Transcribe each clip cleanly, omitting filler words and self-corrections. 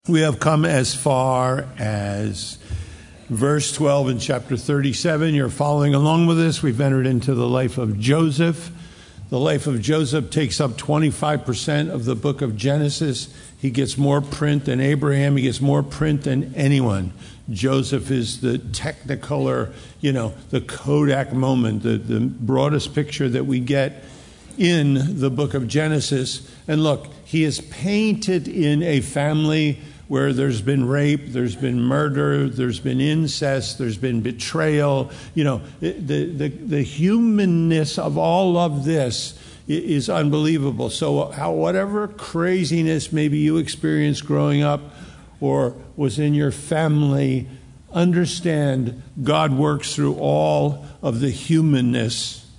We have come as far as verse 12 in chapter 37. You're following along with us. We've entered into the life of Joseph. The life of Joseph takes up 25% of the book of Genesis. He gets more print than Abraham. He gets more print than anyone. Joseph is the technicolor, the Kodak moment, the broadest picture that we get in the book of Genesis. And look, he is painted in a family where there's been rape, there's been murder, there's been incest, there's been betrayal. The humanness of all of this is unbelievable. So whatever craziness maybe you experienced growing up or was in your family, understand God works through all of the humanness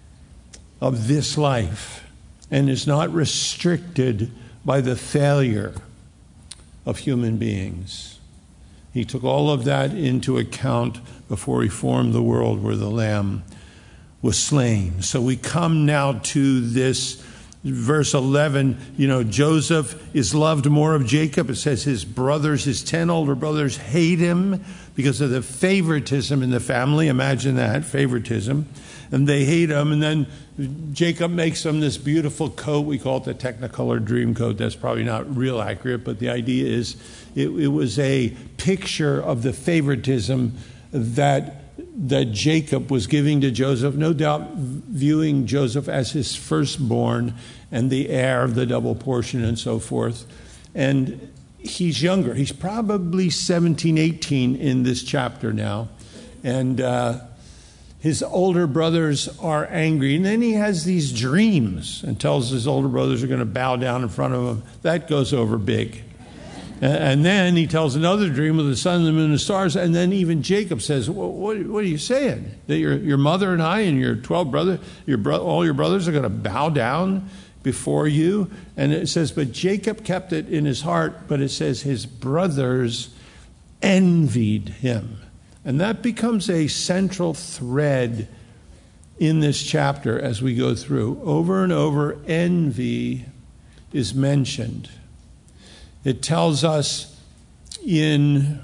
of this life and is not restricted by the failure of human beings. He took all of that into account before he formed the world where the Lamb was slain. So we come now to this verse 11. Joseph is loved more of Jacob. It says his 10 older brothers hate him because of the favoritism in the family. Imagine that, favoritism. And they hate him. And then Jacob makes him this beautiful coat. We call it the Technicolor dream coat. That's probably not real accurate, but the idea is it was a picture of the favoritism that Jacob was giving to Joseph, no doubt viewing Joseph as his firstborn and the heir of the double portion and so forth. And he's younger. He's probably 17, 18 in this chapter now. And his older brothers are angry. And then he has these dreams and tells his older brothers are going to bow down in front of him. That goes over big. And then he tells another dream of the sun, the moon, and the stars. And then even Jacob says, what are you saying? That your mother and I and your 12 brothers, all your brothers are going to bow down before you? And it says, but Jacob kept it in his heart. But it says his brothers envied him. And that becomes a central thread in this chapter as we go through. Over and over, envy is mentioned. It tells us in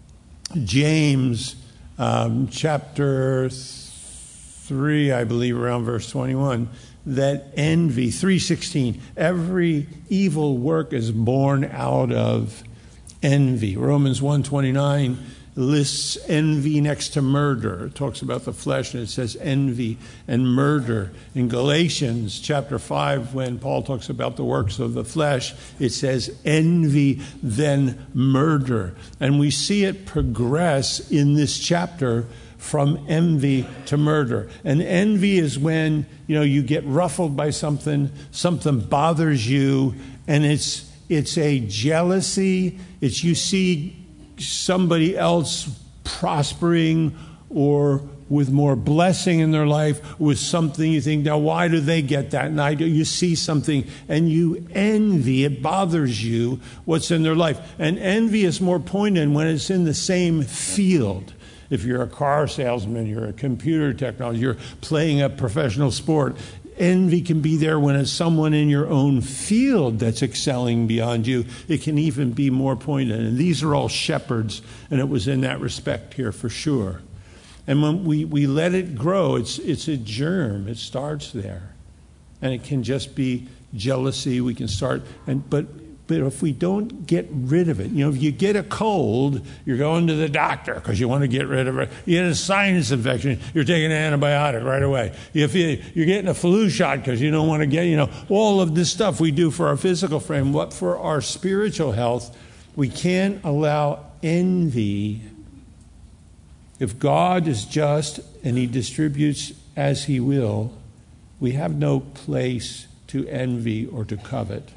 James chapter 3, I believe, around verse 21, that envy, 3:16, every evil work is born out of envy. Romans 1:29 lists envy next to murder. It talks about the flesh, and it says envy and murder. In Galatians chapter 5, when Paul talks about the works of the flesh, it says envy, then murder. And we see it progress in this chapter from envy to murder. And envy is when, you get ruffled by something bothers you, and it's a jealousy. It's you see somebody else prospering or with more blessing in their life, with something you think, now why do they get that? And you see something and you envy, it bothers you what's in their life. And envy is more poignant when it's in the same field. If you're a car salesman, you're a computer technologist, you're playing a professional sport, envy can be there when it's someone in your own field that's excelling beyond you. It can even be more poignant. And these are all shepherds, and it was in that respect here for sure. And when we let it grow, it's a germ. It starts there. And it can just be jealousy. We can start, but if we don't get rid of it, if you get a cold, you're going to the doctor because you want to get rid of it. You get a sinus infection, you're taking an antibiotic right away. If you're getting a flu shot because you don't want to get, all of this stuff we do for our physical frame, but for our spiritual health, we can't allow envy. If God is just and he distributes as he will, we have no place to envy or to covet.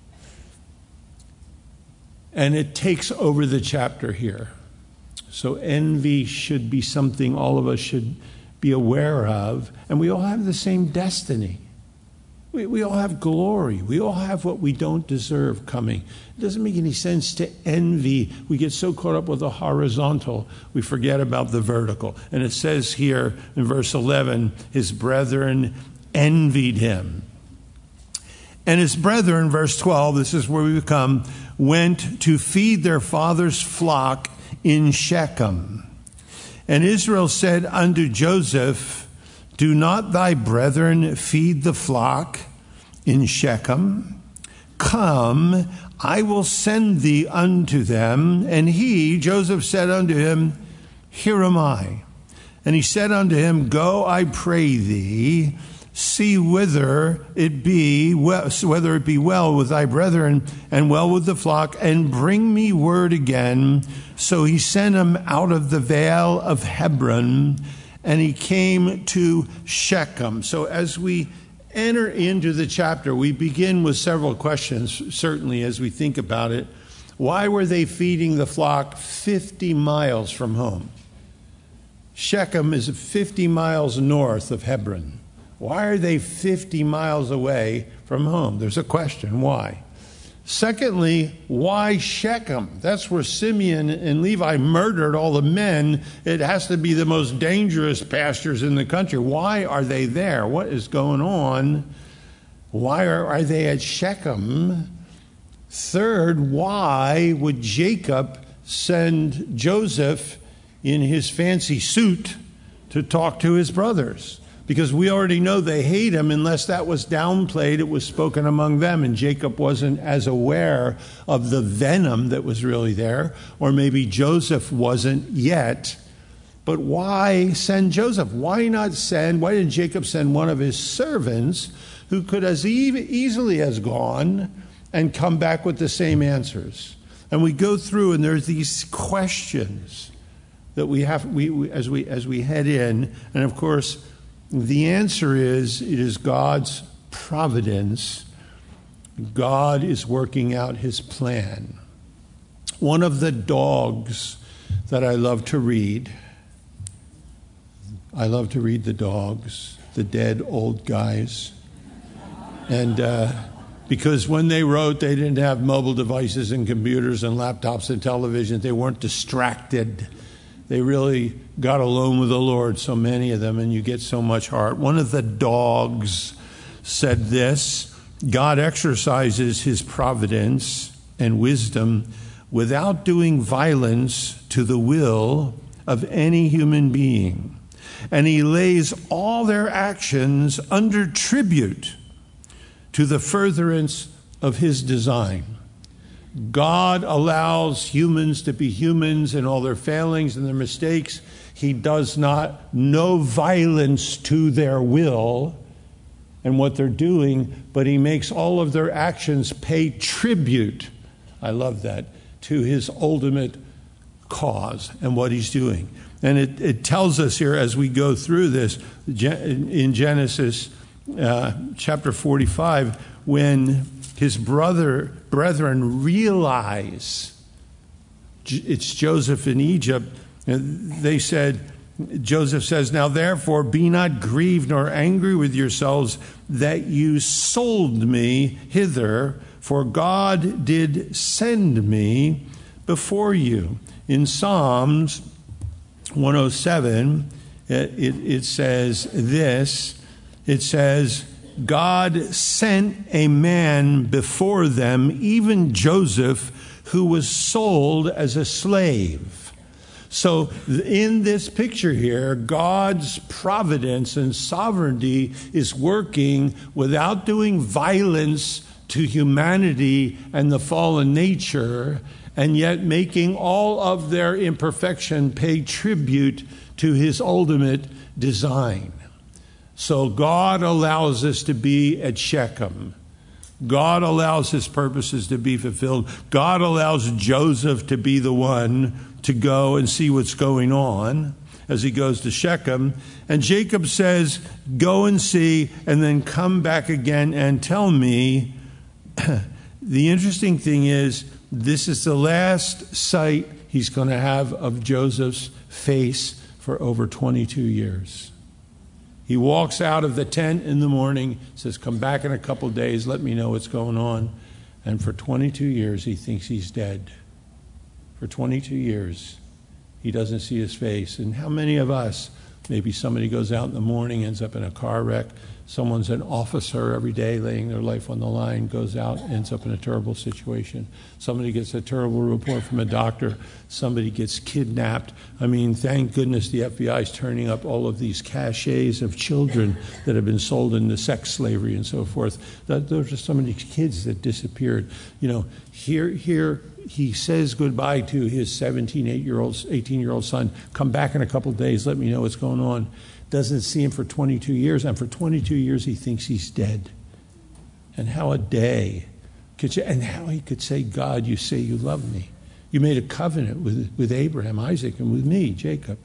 And it takes over the chapter here. So envy should be something all of us should be aware of. And we all have the same destiny. We all have glory. We all have what we don't deserve coming. It doesn't make any sense to envy. We get so caught up with the horizontal, we forget about the vertical. And it says here in verse 11, his brethren envied him. And his brethren, verse 12, this is where we come, went to feed their father's flock in Shechem. And Israel said unto Joseph, do not thy brethren feed the flock in Shechem? Come, I will send thee unto them. And he, Joseph, said unto him, here am I. And he said unto him, go, I pray thee, see whether it be well with thy brethren and well with the flock, and bring me word again. So he sent him out of the vale of Hebron, and he came to Shechem. So as we enter into the chapter, we begin with several questions, certainly as we think about it. Why were they feeding the flock 50 miles from home? Shechem is 50 miles north of Hebron. Why are they 50 miles away from home? There's a question. Why? Secondly, why Shechem? That's where Simeon and Levi murdered all the men. It has to be the most dangerous pastures in the country. Why are they there? What is going on? Why are they at Shechem? Third, why would Jacob send Joseph in his fancy suit to talk to his brothers? Because we already know they hate him. Unless that was downplayed, it was spoken among them, and Jacob wasn't as aware of the venom that was really there, or maybe Joseph wasn't yet. But why send Joseph? Why didn't Jacob send one of his servants who could as easily has gone and come back with the same answers? And we go through, and there's these questions that we have as we head in, and of course, the answer is, it is God's providence. God is working out his plan. One of the dogs that I love to read the dogs, the dead old guys. And because when they wrote, they didn't have mobile devices and computers and laptops and televisions. They weren't distracted. They really got alone with the Lord, so many of them, and you get so much heart. One of the dogs said this: God exercises his providence and wisdom without doing violence to the will of any human being. And he lays all their actions under tribute to the furtherance of his design. God allows humans to be humans in all their failings and their mistakes. He does no violence to their will and what they're doing, but he makes all of their actions pay tribute, I love that, to his ultimate cause and what he's doing. And it tells us here as we go through this in Genesis chapter 45, when his brethren realize it's Joseph in Egypt, they said, Joseph says, now therefore be not grieved nor angry with yourselves that you sold me hither, for God did send me before you. In Psalms 107, it says this, it says, God sent a man before them, even Joseph, who was sold as a slave. So in this picture here, God's providence and sovereignty is working without doing violence to humanity and the fallen nature, and yet making all of their imperfection pay tribute to his ultimate design. So God allows us to be at Shechem. God allows his purposes to be fulfilled. God allows Joseph to be the one to go and see what's going on as he goes to Shechem. And Jacob says, go and see, and then come back again and tell me. The interesting thing is, this is the last sight he's going to have of Joseph's face for over 22 years. He walks out of the tent in the morning, says, come back in a couple of days, let me know what's going on. And for 22 years, he thinks he's dead. For 22 years, he doesn't see his face. And how many of us, maybe somebody goes out in the morning, ends up in a car wreck, Someone's an officer every day laying their life on the line, goes out, ends up in a terrible situation. Somebody gets a terrible report from a doctor. Somebody gets kidnapped. I mean, thank goodness the FBI is turning up all of these caches of children that have been sold into sex slavery and so forth. Those are some of these kids that disappeared. You know, here he says goodbye to his 18-year-old son. Come back in a couple of days. Let me know what's going on. Doesn't see him for 22 years, and for 22 years he thinks he's dead. And how a day and how he could say, God, you say you love me. You made a covenant with Abraham, Isaac, and with me, Jacob.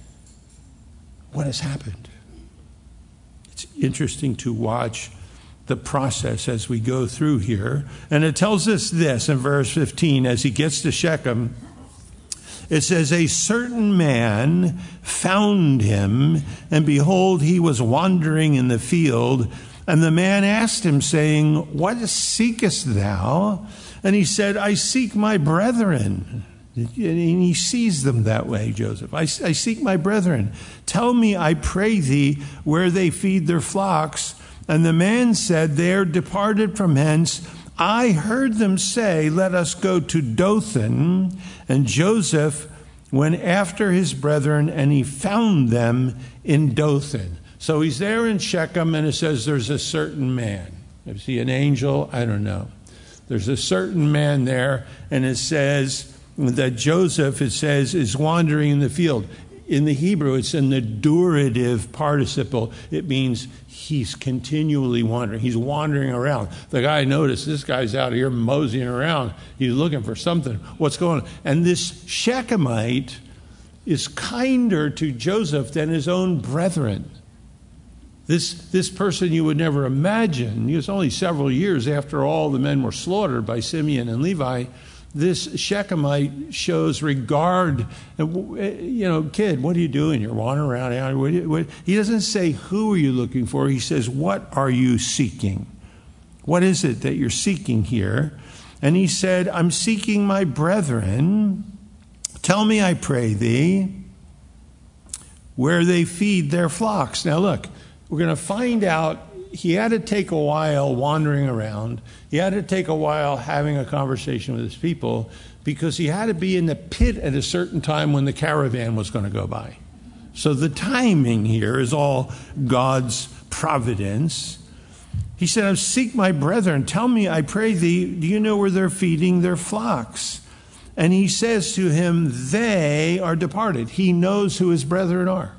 What has happened? It's interesting to watch the process as we go through here. And it tells us this in verse 15, as he gets to Shechem. It says, a certain man found him, and behold, he was wandering in the field. And the man asked him, saying, what seekest thou? And he said, I seek my brethren. And he sees them that way, Joseph. I seek my brethren. Tell me, I pray thee, where they feed their flocks. And the man said, they are departed from hence. I heard them say, let us go to Dothan. And Joseph went after his brethren, and he found them in Dothan. So he's there in Shechem, and it says there's a certain man. Is he an angel? I don't know. There's a certain man there, and it says that Joseph, it says, is wandering in the field. In the Hebrew, it's in the durative participle. It means he's continually wandering. He's wandering around. The guy noticed this guy's out here moseying around. He's looking for something. What's going on? And this Shechemite is kinder to Joseph than his own brethren. This person you would never imagine. It was only several years after all the men were slaughtered by Simeon and Levi. This Shechemite shows regard. You know, kid, what are you doing? You're wandering around. He doesn't say, who are you looking for? He says, what are you seeking? What is it that you're seeking here? And he said, I'm seeking my brethren. Tell me, I pray thee, where they feed their flocks. Now look, we're going to find out. He had to take a while wandering around. He had to take a while having a conversation with his people, because he had to be in the pit at a certain time when the caravan was going to go by. So the timing here is all God's providence. He said, I seek my brethren. Tell me, I pray thee, do you know where they're feeding their flocks? And he says to him, they are departed. He knows who his brethren are.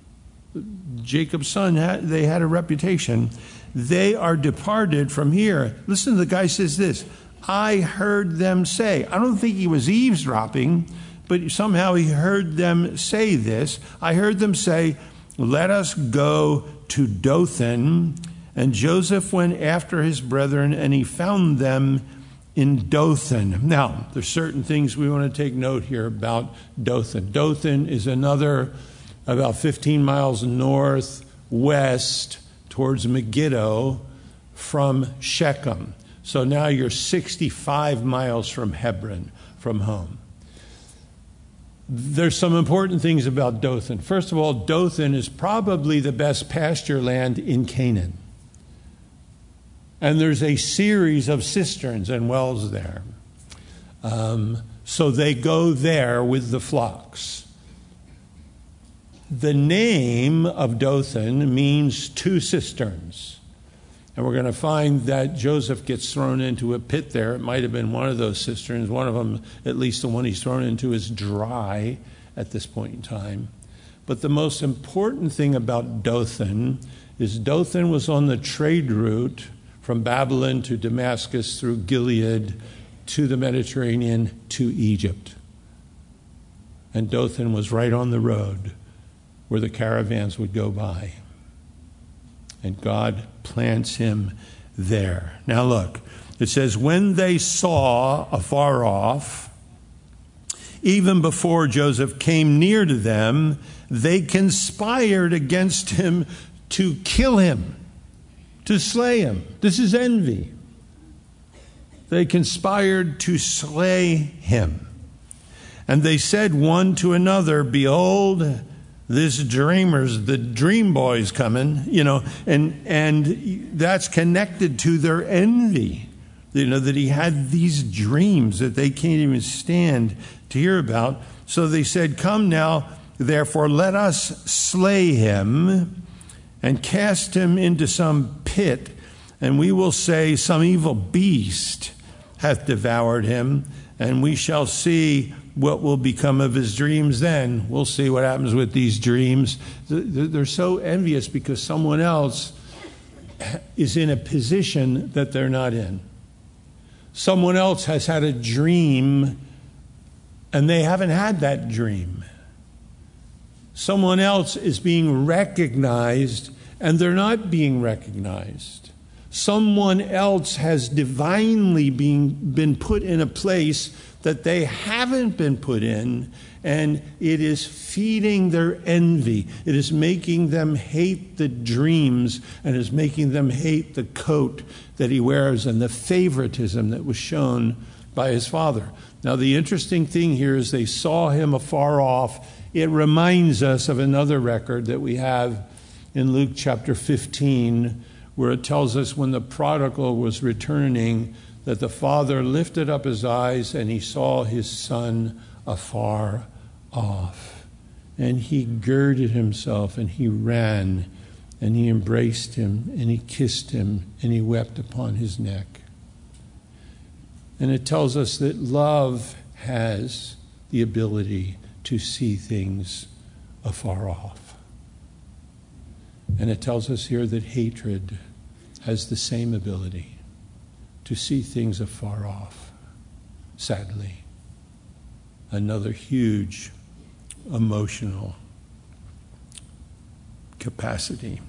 Jacob's son, they had a reputation. They are departed from here. Listen, the guy says this, I heard them say. I don't think he was eavesdropping, but somehow he heard them say this. I heard them say, let us go to Dothan. And Joseph went after his brethren, and he found them in Dothan. Now, there's certain things we want to take note here about Dothan. Dothan is another about 15 miles northwest towards Megiddo from Shechem. So now you're 65 miles from Hebron, from home. There's some important things about Dothan. First of all, Dothan is probably the best pasture land in Canaan. And there's a series of cisterns and wells there. So they go there with the flocks. The name of Dothan means two cisterns. And we're going to find that Joseph gets thrown into a pit there. It might have been one of those cisterns. One of them, at least the one he's thrown into, is dry at this point in time. But the most important thing about Dothan is Dothan was on the trade route from Babylon to Damascus through Gilead to the Mediterranean to Egypt. And Dothan was right on the road where the caravans would go by. And God plants him there. Now look, it says, when they saw afar off, even before Joseph came near to them, they conspired against him to kill him, to slay him. This is envy. They conspired to slay him. And they said one to another, behold, this dreamer's, the dream boy's coming, and that's connected to their envy, that he had these dreams that they can't even stand to hear about. So they said, come now, therefore, let us slay him and cast him into some pit, and we will say some evil beast hath devoured him, and we shall see what will become of his dreams then. We'll see what happens with these dreams. They're so envious because someone else is in a position that they're not in. Someone else has had a dream and they haven't had that dream. Someone else is being recognized and they're not being recognized. Someone else has divinely been put in a place that they haven't been put in, and it is feeding their envy. It is making them hate the dreams, and is making them hate the coat that he wears and the favoritism that was shown by his father. Now, the interesting thing here is they saw him afar off. It reminds us of another record that we have in Luke chapter 15, where it tells us when the prodigal was returning, that the father lifted up his eyes and he saw his son afar off. And he girded himself and he ran and he embraced him and he kissed him and he wept upon his neck. And it tells us that love has the ability to see things afar off. And it tells us here that hatred has the same ability to see things afar off. Sadly, another huge emotional capacity.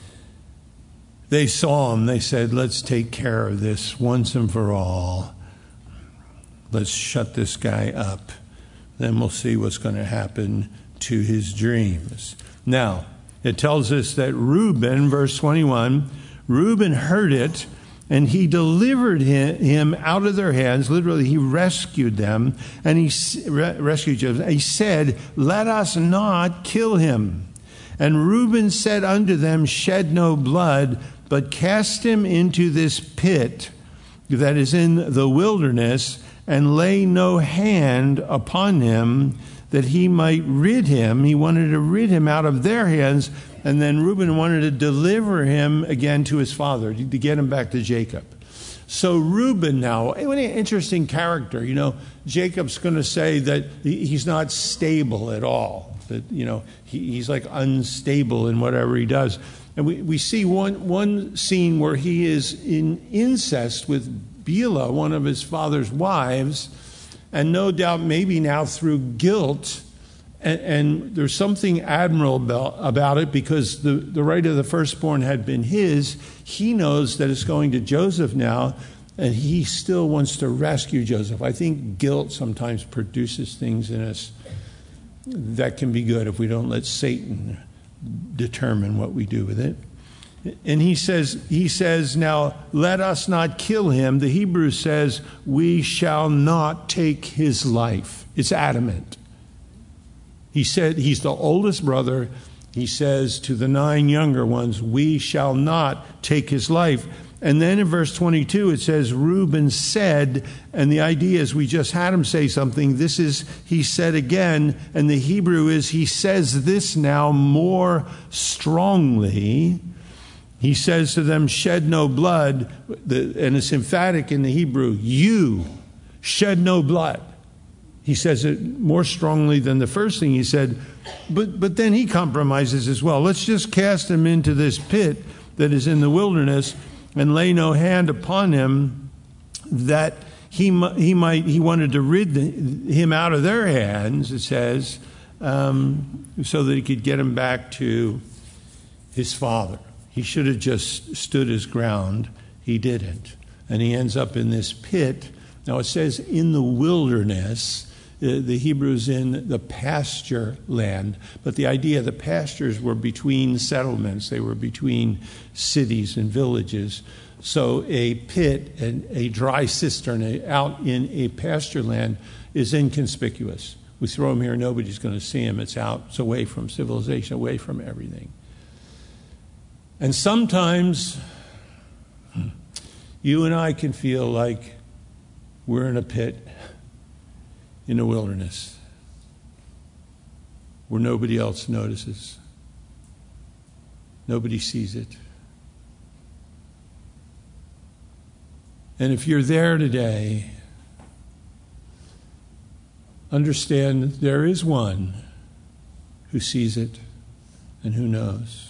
They saw him. They said, let's take care of this once and for all. Let's shut this guy up. Then we'll see what's going to happen to his dreams. Now, it tells us that Reuben, verse 21, Reuben heard it, and he delivered him out of their hands. Literally, he rescued them, and he rescued Joseph. He said, let us not kill him. And Reuben said unto them, shed no blood, but cast him into this pit that is in the wilderness, and lay no hand upon him, that he might rid him. He wanted to rid him out of their hands. And then Reuben wanted to deliver him again to his father, to get him back to Jacob. So Reuben now, what an interesting character. Jacob's going to say that he's not stable at all. That, he's like unstable in whatever he does. And we see one scene where he is in incest with Bilhah, one of his father's wives, and no doubt maybe now through guilt. And there's something admirable about it because the right of the firstborn had been his. He knows that it's going to Joseph now, and he still wants to rescue Joseph. I think guilt sometimes produces things in us that can be good if we don't let Satan determine what we do with it. And he says, now, let us not kill him. The Hebrew says, we shall not take his life. It's adamant. He said, he's the oldest brother. He says to the 9 younger ones, we shall not take his life. And then in verse 22, it says, Reuben said, and the idea is we just had him say something. This is, he said again, and the Hebrew is, he says this now more strongly. He says to them, shed no blood, and it's emphatic in the Hebrew, you shed no blood. He says it more strongly than the first thing he said, but then he compromises as well. Let's just cast him into this pit that is in the wilderness and lay no hand upon him, that he wanted to rid him out of their hands, it says, so that he could get him back to his father. He should have just stood his ground. He didn't. And he ends up in this pit. Now it says in the wilderness. The Hebrews in the pasture land. But the idea, the pastures were between settlements. They were between cities and villages. So a pit and a dry cistern out in a pasture land is inconspicuous. We throw him here, nobody's going to see him. It's out. It's away from civilization, away from everything. And sometimes you and I can feel like we're in a pit in the wilderness where nobody else notices. Nobody sees it. And if you're there today, understand there is one who sees it and who knows.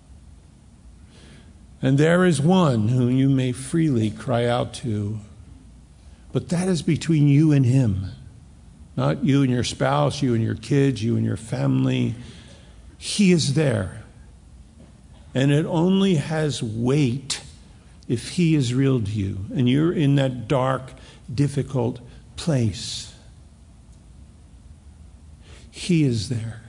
And there is one whom you may freely cry out to. But that is between you and him. Not you and your spouse, you and your kids, you and your family. He is there. And it only has weight if he is real to you. And you're in that dark, difficult place. He is there.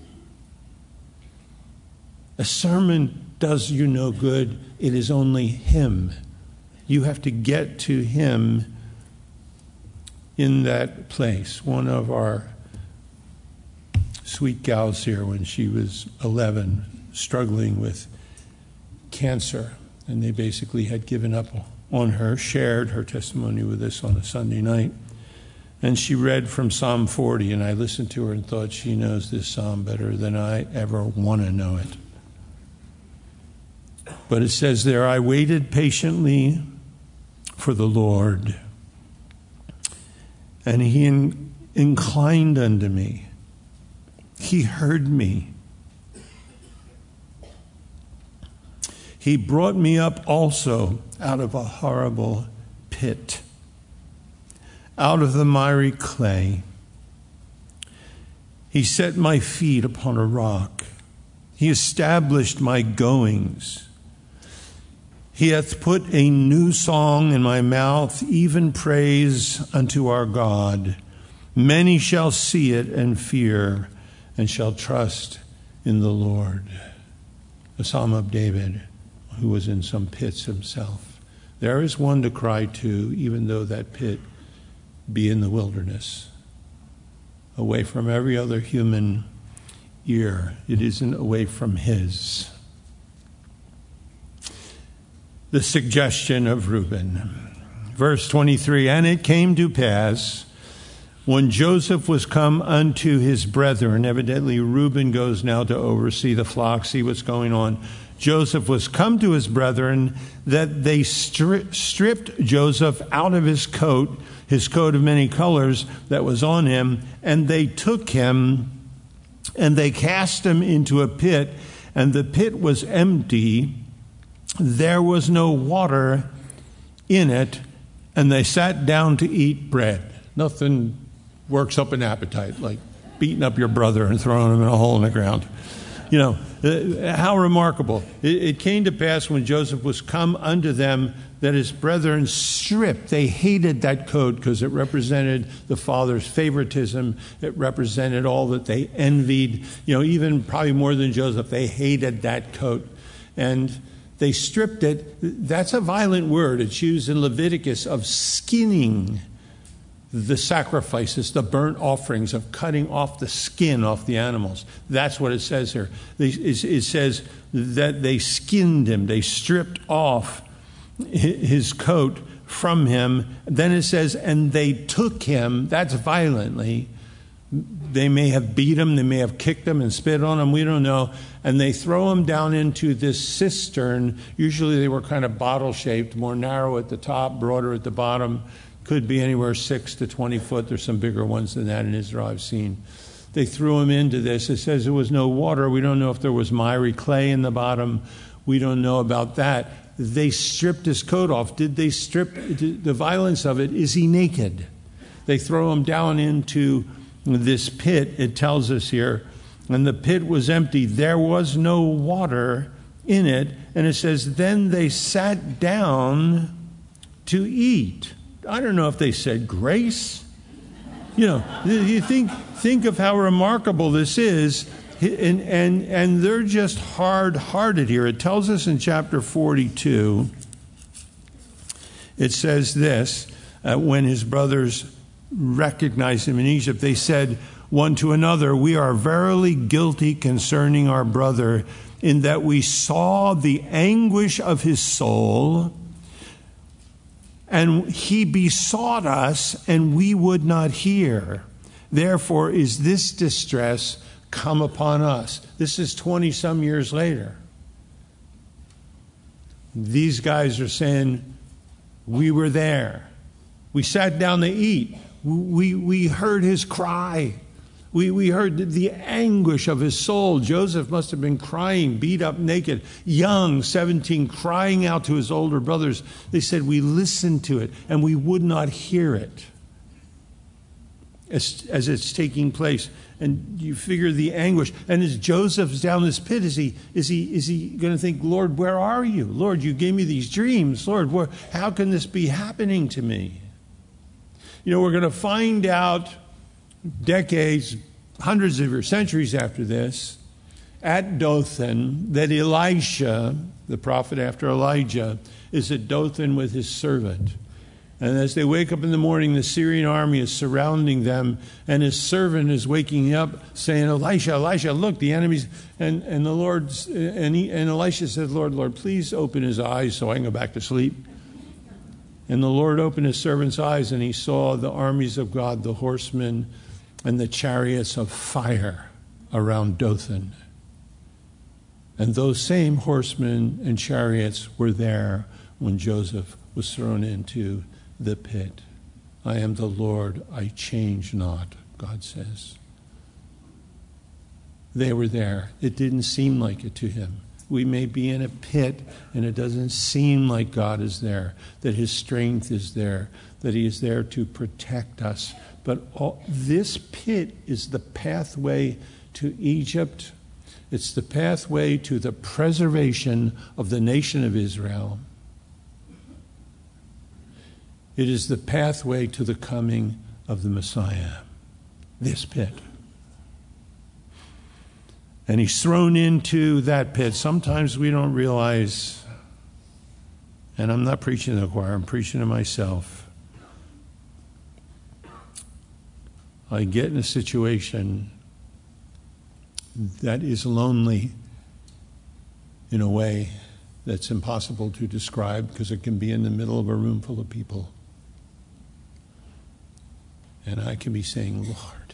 A sermon does you no good. It is only him. You have to get to him in that place. One of our sweet gals here, when she was 11, struggling with cancer, and they basically had given up on her, shared her testimony with us on a Sunday night. And she read from Psalm 40, and I listened to her and thought, she knows this psalm better than I ever want to know it. But it says there, I waited patiently for the Lord, and he inclined unto me. He heard me. He brought me up also out of a horrible pit, out of the miry clay. He set my feet upon a rock. He established my goings. He hath put a new song in my mouth, even praise unto our God. Many shall see it and fear, and shall trust in the Lord. A psalm of David, who was in some pits himself. There is one to cry to, even though that pit be in the wilderness, away from every other human ear. It isn't away from his. The suggestion of Reuben. Verse 23, and it came to pass, when Joseph was come unto his brethren, evidently Reuben goes now to oversee the flock, see what's going on. Joseph was come to his brethren, that they stripped Joseph out of his coat of many colors that was on him, and they took him, and they cast him into a pit, and the pit was empty. There was no water in it, and they sat down to eat bread. Nothing works up an appetite like beating up your brother and throwing him in a hole in the ground. You know, how remarkable. It came to pass when Joseph was come unto them that his brethren stripped. They hated that coat because it represented the father's favoritism. It represented all that they envied. You know, even probably more than Joseph, they hated that coat. And they stripped it. That's a violent word. It's used in Leviticus of skinning the sacrifices, the burnt offerings, of cutting off the skin off the animals. That's what it says here. It says that they skinned him. They stripped off his coat from him. Then it says, and they took him. That's violently. They may have beat him. They may have kicked him and spit on him. We don't know. And they throw him down into this cistern. Usually they were kind of bottle-shaped, more narrow at the top, broader at the bottom. Could be anywhere 6 to 20 foot. There's some bigger ones than that in Israel I've seen. They threw him into this. It says there was no water. We don't know if there was miry clay in the bottom. We don't know about that. They stripped his coat off. Did they strip? The violence of it, is he naked? They throw him down into this pit, it tells us here, and the pit was empty. There was no water in it. And it says, then they sat down to eat. I don't know if they said grace. You know, you think of how remarkable this is. And they're just hard-hearted here. It tells us in chapter 42, it says this, when his brothers recognized him in Egypt, they said one to another, "We are verily guilty concerning our brother, in that we saw the anguish of his soul, and he besought us, and we would not hear. Therefore is this distress come upon us." This is 20-some years later. These guys are saying, we were there. We sat down to eat. We heard his cry. We heard the anguish of his soul. Joseph must have been crying, beat up, naked, young, 17, crying out to his older brothers. They said, we listened to it, and we would not hear it as it's taking place. And you figure the anguish. And as Joseph's down this pit, is he going to think, Lord, where are you? Lord, you gave me these dreams. Lord, how can this be happening to me? You know, we're going to find out decades, hundreds of years, centuries after this, at Dothan, that Elisha, the prophet after Elijah, is at Dothan with his servant. And as they wake up in the morning, the Syrian army is surrounding them, and his servant is waking up, saying, "Elisha, Elisha, look, the enemies." And the Lord and Elisha said, "Lord, please open his eyes so I can go back to sleep." And the Lord opened his servant's eyes, and he saw the armies of God, the horsemen, and the chariots of fire around Dothan. And those same horsemen and chariots were there when Joseph was thrown into the pit. I am the Lord, I change not, God says. They were there. It didn't seem like it to him. We may be in a pit and it doesn't seem like God is there, that his strength is there, that he is there to protect us. But this pit is the pathway to Egypt. It's the pathway to the preservation of the nation of Israel. It is the pathway to the coming of the Messiah, this pit. And he's thrown into that pit. Sometimes we don't realize, and I'm not preaching to the choir, I'm preaching to myself. I get in a situation that is lonely in a way that's impossible to describe, because it can be in the middle of a room full of people. And I can be saying, Lord,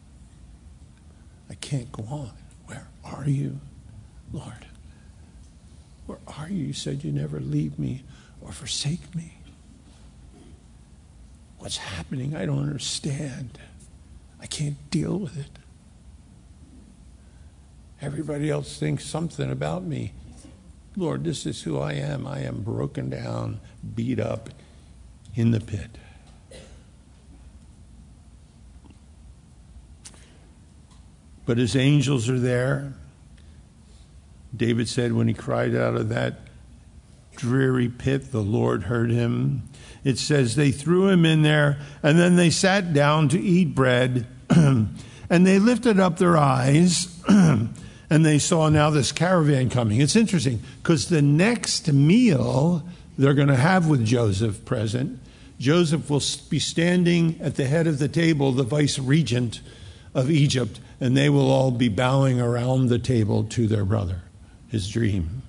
I can't go on. Where are you, Lord? Where are you? You said you never leave me or forsake me. What's happening? I don't understand. I can't deal with it. Everybody else thinks something about me. Lord, this is who I am. I am broken down, beat up, in the pit. But his angels are there. David said when he cried out of that dreary pit, the Lord heard him. It says they threw him in there, and then they sat down to eat bread, and they lifted up their eyes, and they saw now this caravan coming. It's interesting, because the next meal they're going to have with Joseph present, Joseph will be standing at the head of the table, the vice regent of Egypt, and they will all be bowing around the table to their brother, his dream.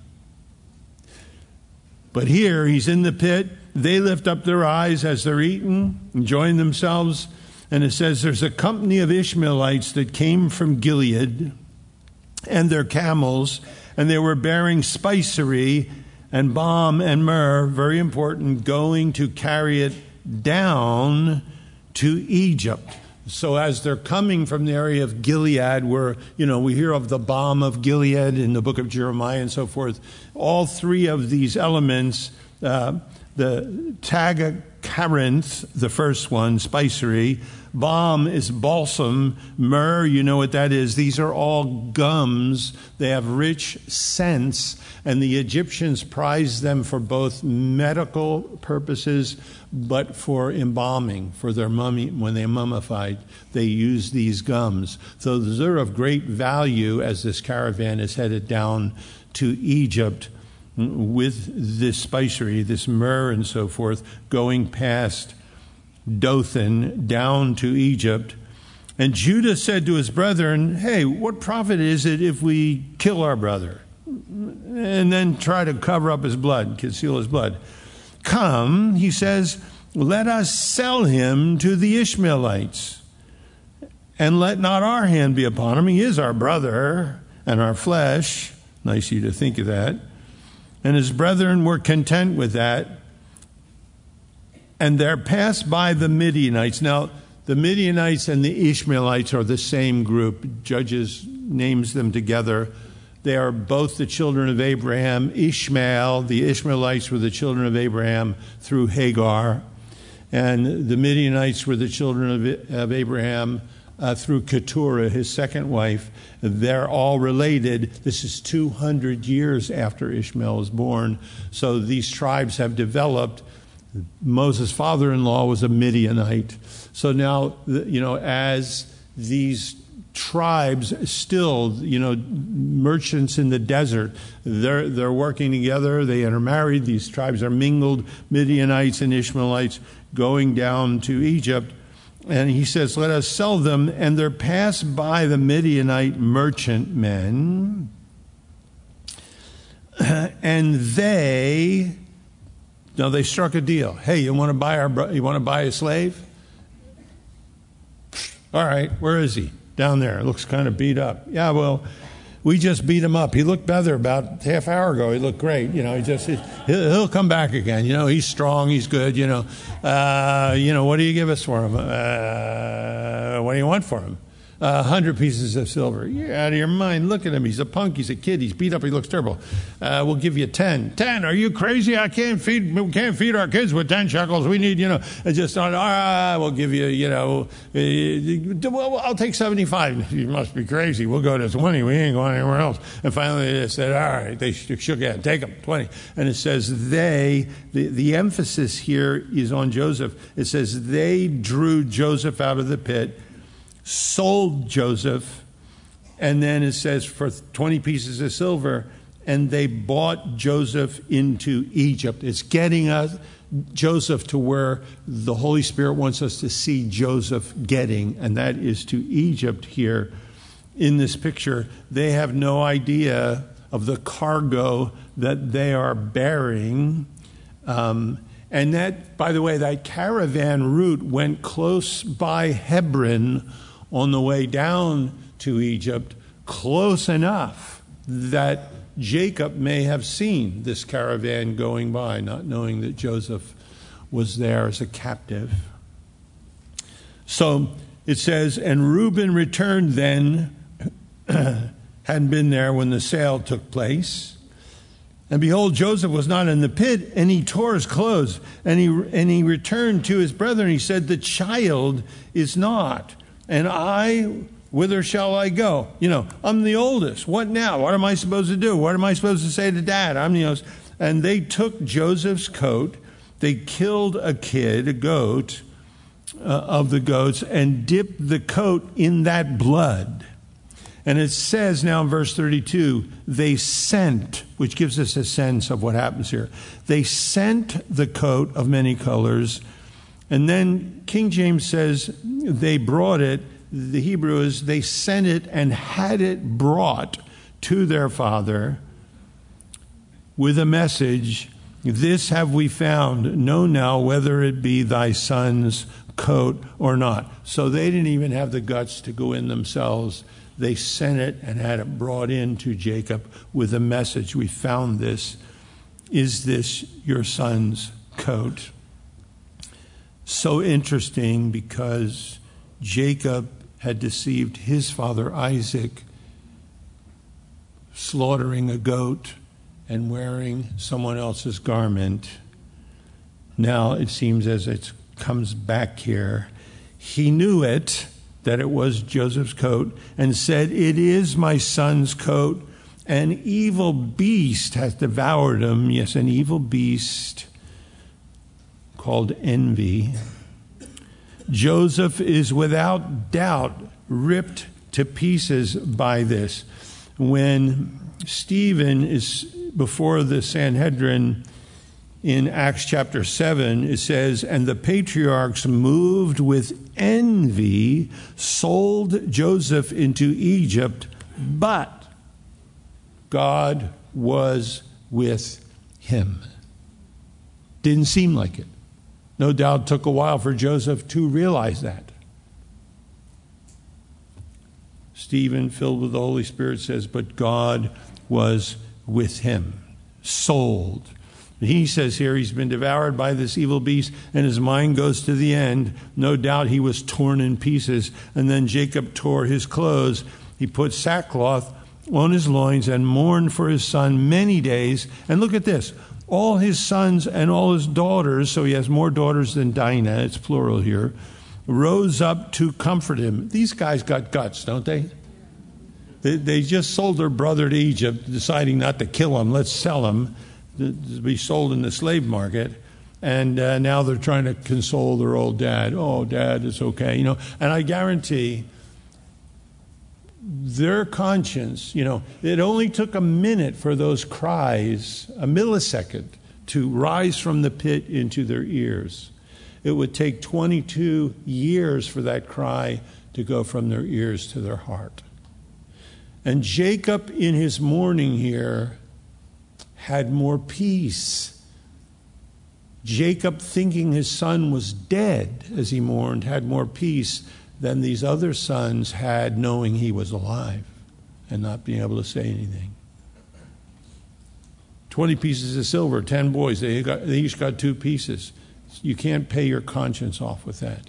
But here, he's in the pit. They lift up their eyes as they're eating, enjoying themselves. And it says there's a company of Ishmaelites that came from Gilead, and their camels, and they were bearing spicery and balm and myrrh, very important, going to carry it down to Egypt. So as they're coming from the area of Gilead, where, we hear of the balm of Gilead in the book of Jeremiah and so forth, all three of these elements, the Tagacarinth, the first one, spicery, balm is balsam, myrrh, you know what that is. These are all gums. They have rich scents, and the Egyptians prized them for both medical purposes, but for embalming, for their mummy. When they mummified, they used these gums. So they're of great value as this caravan is headed down to Egypt with this spicery, this myrrh and so forth, going past Dothan down to Egypt. And Judah said to his brethren, hey, what profit is it if we kill our brother and then try to cover up his blood, conceal his blood? Come, he says, let us sell him to the Ishmaelites, and let not our hand be upon him. He is our brother and our flesh. Nice of you to think of that. And his brethren were content with that. And there passed by the Midianites. Now, the Midianites and the Ishmaelites are the same group. Judges names them together. They are both the children of Abraham. Ishmael, the Ishmaelites were the children of Abraham through Hagar. And the Midianites were the children of Abraham through Keturah, his second wife. They're all related. This is 200 years after Ishmael was born. So these tribes have developed. Moses' father-in-law was a Midianite. So now, as these tribes still, merchants in the desert, they're working together. They intermarried. These tribes are mingled, Midianites and Ishmaelites, going down to Egypt. And he says, let us sell them. And there passed by the Midianite merchantmen, and they struck a deal. Hey, you want to buy a slave? All right, where is he? Down there. Looks kind of beat up. Yeah, well, we just beat him up. He looked better about half hour ago. He looked great. He'll come back again. He's strong. He's good. What do you give us for him? What do you want for him? 100 pieces of silver. You're out of your mind. Look at him. He's a punk. He's a kid. He's beat up. He looks terrible. We'll give you 10. 10? Are you crazy? We can't feed our kids with 10 shekels. We need, we'll give you, I'll take 75. You must be crazy. We'll go to 20. We ain't going anywhere else. And finally they said, all right. They shook hands. Take them, 20. And it says the emphasis here is on Joseph. It says they drew Joseph out of the pit, sold Joseph, and then it says for 20 pieces of silver, and they bought Joseph into Egypt. It's getting Joseph to where the Holy Spirit wants us to see Joseph getting, and that is to Egypt here in this picture. They have no idea of the cargo that they are bearing. And that, by the way, that caravan route went close by Hebron on the way down to Egypt, close enough that Jacob may have seen this caravan going by, not knowing that Joseph was there as a captive. So it says, and Reuben returned then, hadn't been there when the sale took place. And behold, Joseph was not in the pit, and he tore his clothes, and he returned to his brethren. He said, the child is not. And whither shall I go? I'm the oldest. What now? What am I supposed to do? What am I supposed to say to Dad? I'm the oldest. And they took Joseph's coat. They killed a goat of the goats, and dipped the coat in that blood. And it says now in verse 32, they sent, which gives us a sense of what happens here. They sent the coat of many colors. And then King James says they brought it. The Hebrew is they sent it and had it brought to their father with a message, this have we found. Know now whether it be thy son's coat or not. So they didn't even have the guts to go in themselves. They sent it and had it brought in to Jacob with a message. We found this. Is this your son's coat? So interesting, because Jacob had deceived his father Isaac, slaughtering a goat and wearing someone else's garment. Now it seems as it comes back here, he knew it, that it was Joseph's coat, and said, it is my son's coat. An evil beast hath devoured him. Yes, an evil beast called envy. Joseph is without doubt ripped to pieces by this. When Stephen is before the Sanhedrin, in Acts chapter 7, it says, "And the patriarchs, moved with envy, sold Joseph into Egypt, but God was with him." Didn't seem like it. No doubt took a while for Joseph to realize that. Stephen, filled with the Holy Spirit, says, "But God was with him." Sold. He says here he's been devoured by this evil beast, and his mind goes to the end. No doubt he was torn in pieces. And then Jacob tore his clothes. He put sackcloth on his loins and mourned for his son many days. And look at this. All his sons and all his daughters, so he has more daughters than Dinah, it's plural here, rose up to comfort him. These guys got guts, don't they? They just sold their brother to Egypt, deciding not to kill him. Let's sell him to be sold in the slave market. And now they're trying to console their old dad. "Oh, Dad, it's okay." And I guarantee their conscience, it only took a minute for those cries, a millisecond, to rise from the pit into their ears. It would take 22 years for that cry to go from their ears to their heart. And Jacob, in his mourning here, had more peace. Jacob, thinking his son was dead as he mourned, had more peace than these other sons had, knowing he was alive and not being able to say anything. 20 pieces of silver, 10 boys, they each got 2 pieces. You can't pay your conscience off with that.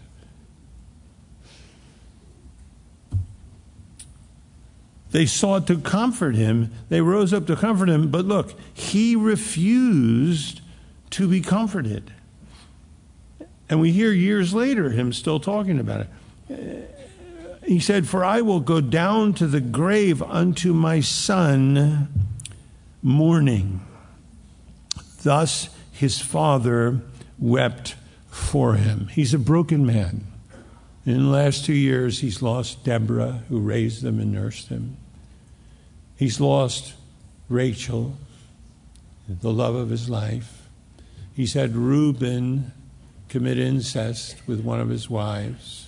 They sought to comfort him. They rose up to comfort him. But look, he refused to be comforted. And we hear years later him still talking about it. He said, "For I will go down to the grave unto my son mourning." Thus his father wept for him. He's a broken man. In the last 2 years, he's lost Deborah, who raised him and nursed him. He's lost Rachel, the love of his life. He's had Reuben commit incest with one of his wives.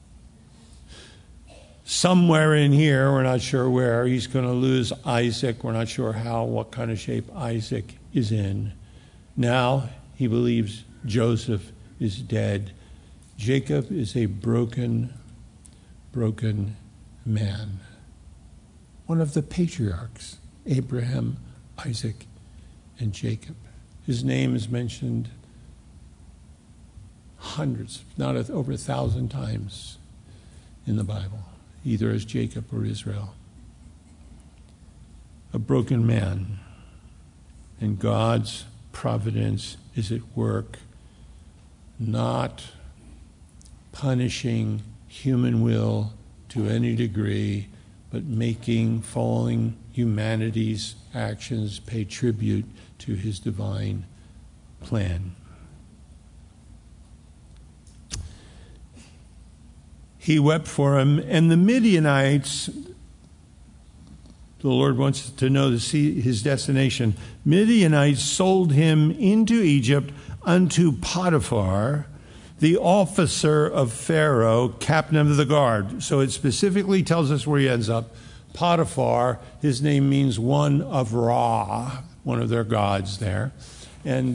Somewhere in here, we're not sure where, he's going to lose Isaac. We're not sure how, what kind of shape Isaac is in. Now he believes Joseph is dead. Jacob is a broken man. One of the patriarchs, Abraham, Isaac, and Jacob. His name is mentioned hundreds, if not over 1,000 times in the Bible, either as Jacob or Israel. A broken man. And God's providence is at work, not punishing human will to any degree, but making falling humanity's actions pay tribute to his divine plan. He wept for him, and the Midianites, the Lord wants to know to see his destination. Midianites sold him into Egypt unto Potiphar, the officer of Pharaoh, captain of the guard. So it specifically tells us where he ends up. Potiphar, his name means one of Ra, one of their gods there. And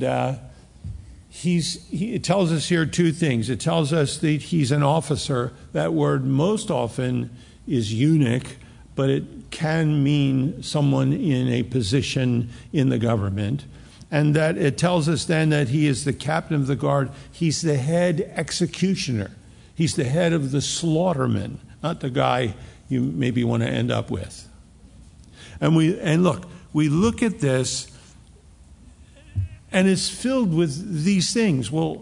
it tells us here 2 things. It tells us that he's an officer. That word most often is eunuch, but it can mean someone in a position in the government. And that it tells us then that he is the captain of the guard. He's the head executioner. He's the head of the slaughterman, not the guy you maybe want to end up with. And we look at this, and it's filled with these things. Well,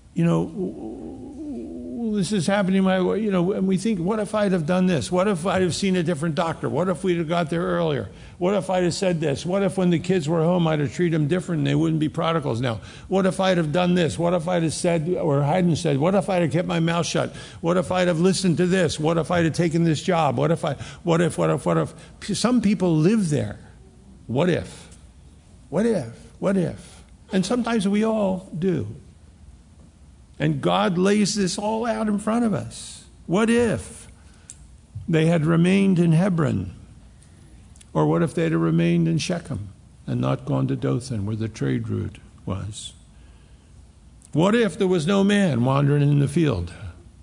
this is happening my way, and we think, what if I'd have done this? What if I'd have seen a different doctor? What if we'd have got there earlier? What if I'd have said this? What if when the kids were home, I'd have treated them different and they wouldn't be prodigals now? What if I'd have done this? What if I'd have said or hadn't said? What if I'd have kept my mouth shut? What if I'd have listened to this? What if I'd have taken this job? What if? Some people live there. What if? What if? What if? And sometimes we all do. And God lays this all out in front of us. What if they had remained in Hebron? Or what if they'd have remained in Shechem and not gone to Dothan, where the trade route was? What if there was no man wandering in the field?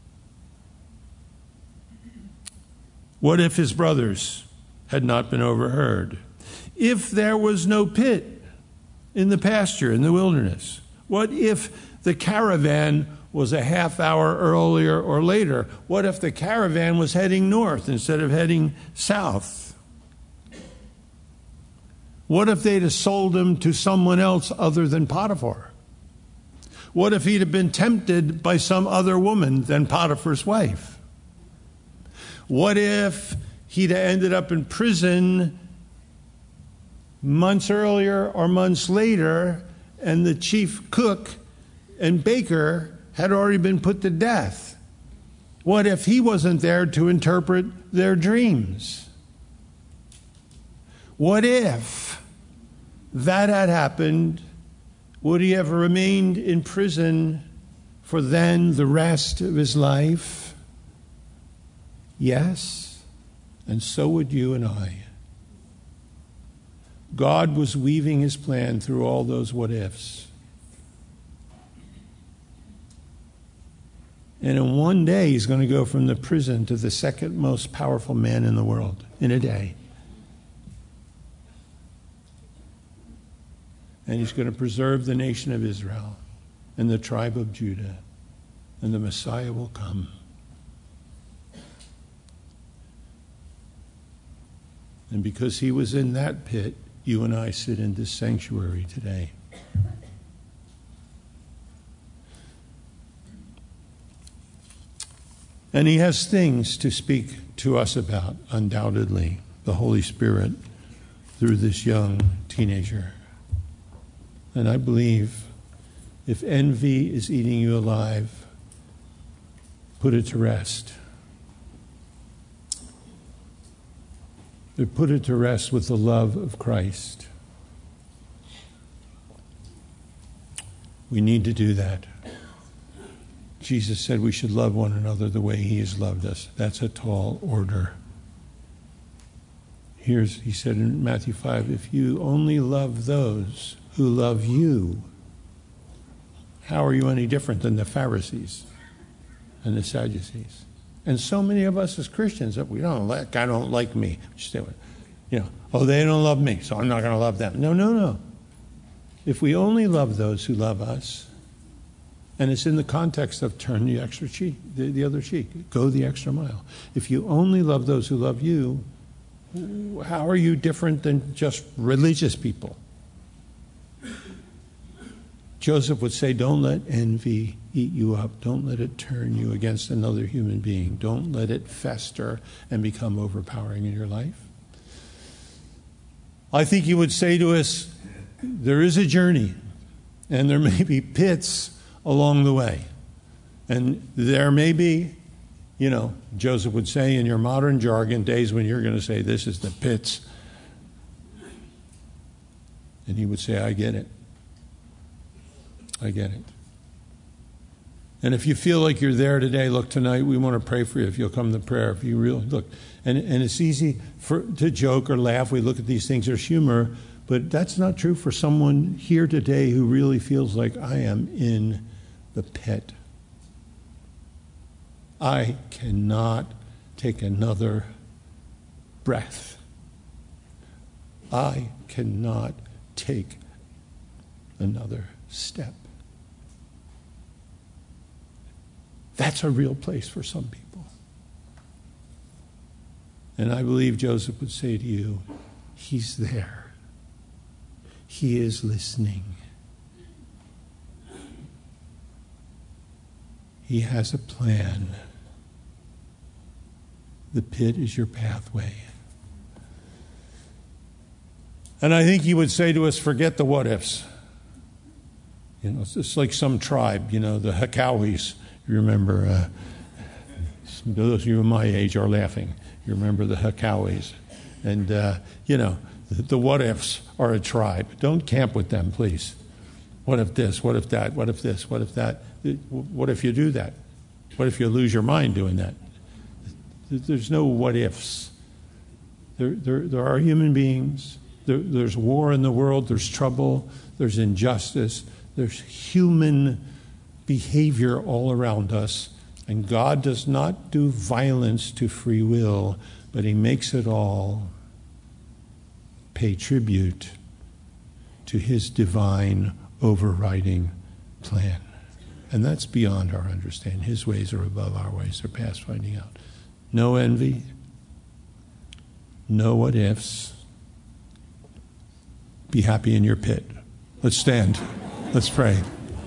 What if his brothers had not been overheard? If there was no pit in the pasture, in the wilderness? What if the caravan was a half hour earlier or later? What if the caravan was heading north instead of heading south? What if they'd have sold him to someone else other than Potiphar? What if he'd have been tempted by some other woman than Potiphar's wife? What if he'd have ended up in prison months earlier or months later, and the chief cook and baker had already been put to death? What if he wasn't there to interpret their dreams? What if that had happened? Would he have remained in prison for then the rest of his life? Yes, and so would you and I. God was weaving his plan through all those what ifs. And in one day, he's going to go from the prison to the second most powerful man in the world in a day. And he's going to preserve the nation of Israel and the tribe of Judah. And the Messiah will come. And because he was in that pit, you and I sit in this sanctuary today. And he has things to speak to us about, undoubtedly, the Holy Spirit through this young teenager. And I believe if envy is eating you alive, put it to rest. Put it to rest with the love of Christ. We need to do that. Jesus said we should love one another the way he has loved us. That's a tall order. He said in Matthew 5, if you only love those who love you, how are you any different than the Pharisees and the Sadducees? And so many of us as Christians, that we don't like, I don't like me. They don't love me, so I'm not going to love them. No. If we only love those who love us, and it's in the context of turn the extra cheek, the other cheek, go the extra mile. If you only love those who love you, how are you different than just religious people? Joseph would say, don't let envy eat you up. Don't let it turn you against another human being. Don't let it fester and become overpowering in your life. I think he would say to us, there is a journey, and there may be pits along the way. And there may be, Joseph would say in your modern jargon, days when you're going to say, this is the pits. And he would say, I get it. I get it. And if you feel like you're there today, look, tonight we want to pray for you if you'll come to prayer. If you really look, and it's easy to joke or laugh. We look at these things as humor, but that's not true for someone here today who really feels like I am in the pit. I cannot take another breath. I cannot take another step. That's a real place for some people. And I believe Joseph would say to you, he's there. He is listening. He has a plan. The pit is your pathway. And I think he would say to us, forget the what-ifs. It's just like some tribe, the Hakawis. You remember, those of you my age are laughing. You remember the Hakawis. And, the what-ifs are a tribe. Don't camp with them, please. What if this? What if that? What if this? What if that? What if you do that? What if you lose your mind doing that? There's no what ifs. There are human beings. There's war in the world. There's trouble. There's injustice. There's human behavior all around us. And God does not do violence to free will, but he makes it all pay tribute to his divine overriding plan. And that's beyond our understanding. His ways are above our ways. They're past finding out. No envy. No what ifs. Be happy in your pit. Let's stand. Let's pray.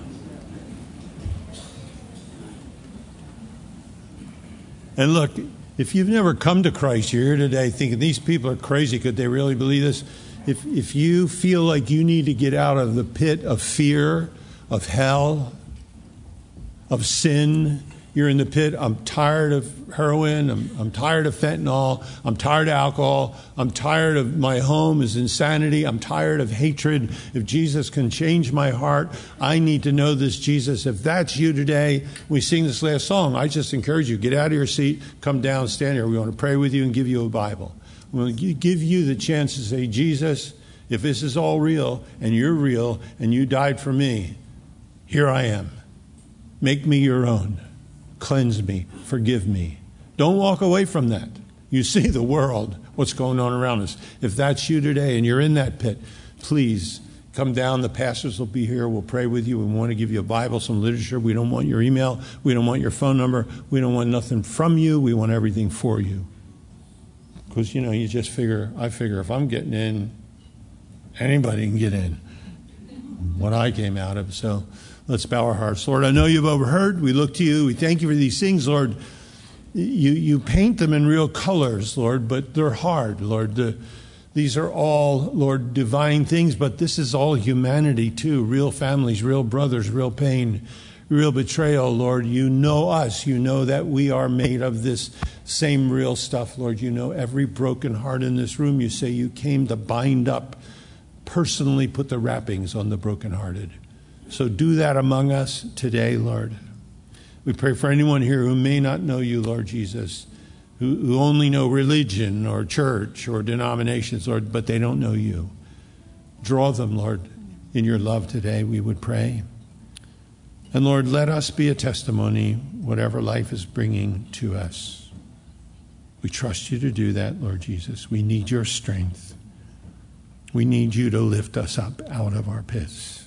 And look, if you've never come to Christ, you're here today thinking these people are crazy. Could they really believe this? If you feel like you need to get out of the pit of fear, of hell, of sin, you're in the pit. I'm tired of heroin. I'm tired of fentanyl. I'm tired of alcohol. I'm tired of my home is insanity. I'm tired of hatred. If Jesus can change my heart, I need to know this Jesus. If that's you today, we sing this last song. I just encourage you, get out of your seat, come down, stand here. We want to pray with you and give you a Bible. We want to give you the chance to say, Jesus, if this is all real and you died for me, here I am. Make me your own. Cleanse me. Forgive me. Don't walk away from that. You see the world, what's going on around us. If that's you today and you're in that pit, please come down. The pastors will be here. We'll pray with you. We want to give you a Bible, some literature. We don't want your email. We don't want your phone number. We don't want nothing from you. We want everything for you. Because, you just I figure if I'm getting in, anybody can get in. What I came out of. So let's bow our hearts. Lord, I know you've overheard. We look to you. We thank you for these things, Lord. You paint them in real colors, Lord, but they're hard, Lord. These are all, Lord, divine things, but this is all humanity too. Real families, real brothers, real pain, real betrayal, Lord. You know us. You know that we are made of this same real stuff, Lord. You know every broken heart in this room. You say you came to bind up, personally put the wrappings on the brokenhearted. So do that among us today, Lord. We pray for anyone here who may not know you, Lord Jesus, who only know religion or church or denominations, Lord, but they don't know you. Draw them, Lord, in your love today, we would pray. And Lord, let us be a testimony, whatever life is bringing to us. We trust you to do that, Lord Jesus. We need your strength. We need you to lift us up out of our pits.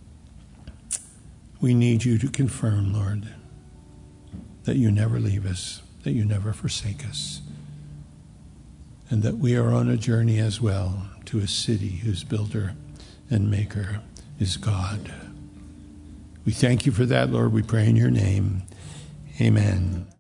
We need you to confirm, Lord, that you never leave us, that you never forsake us, and that we are on a journey as well to a city whose builder and maker is God. We thank you for that, Lord. We pray in your name. Amen.